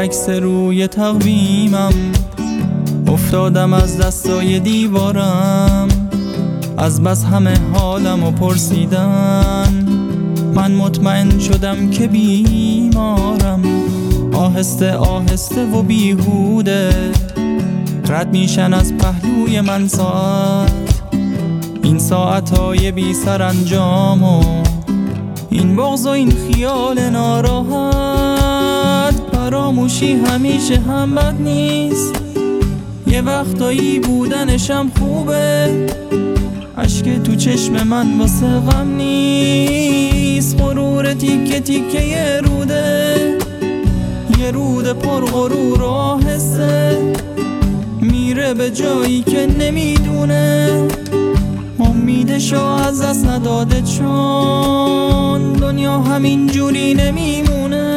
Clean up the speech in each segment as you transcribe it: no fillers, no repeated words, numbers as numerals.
عکس روی تقویمم، افتادم از دستای دیوارم، از بس همه حالمو پرسیدن. من مطمئن شدم که بیمارم، آهسته آهسته و بیهوده رد میشن از پهلوی من ساعت. این ساعتهای بی سرانجام و این بغض و این خیال ناراحت. فراموشی همیشه هم بد نیست، یه وقتایی بودنشم خوبه. اشک تو چشم من واسه غم نیست، غرور تیکه تیکه یه روده، یه رود پر غرور و آهسته میره به جایی که نمیدونه. امیدشو از دست نداده چون دنیا همین جوری نمیمونه.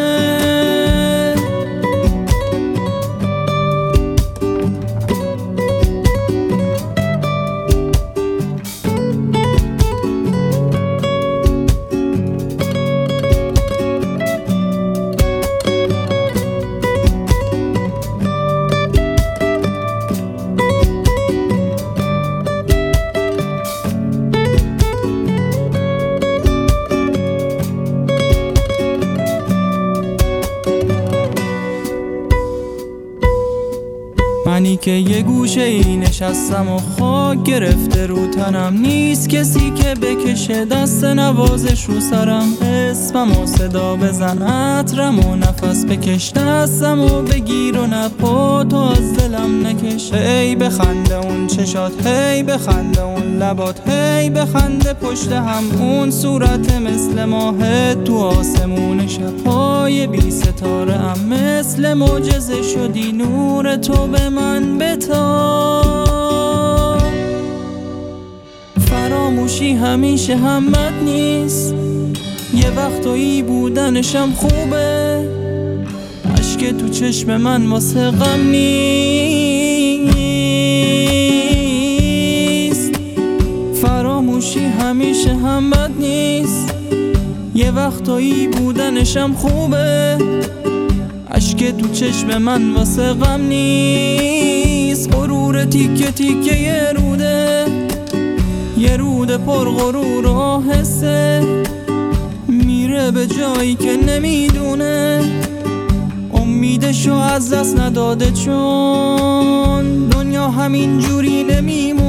منی که یه گوشه ای نشستم و خاک گرفته رو تنم، نیست کسی که بکشه دست نوازش رو سرم. اسمم و صدا بزن، عطرم و نفس بکش، دستم و بگیر و نپا تو از دلم نکش. هی بخنده اون چشات، هی بخنده اون لبات، هی بخنده پشت هم اون صورت مثل ماه تو آسمون شب‌های بی ستاره ام. مثل معجزه شدی نور تو به من بتا. فراموشی همیشه هم بد نیست، یه وقتایی بودنشم خوبه. اشک تو چشم من واسه غم نیست، فراموشی همیشه هم بد نیست، یه وقتایی بودنشم خوبه. اشک تو چشم من واسه غم نیست، غرور تیکه تیکه یه روده، یه رود پر غرور و آهسته میره به جایی که نمیدونه. امیدشو از دست نداده چون دنیا همین جوری نمیمونه.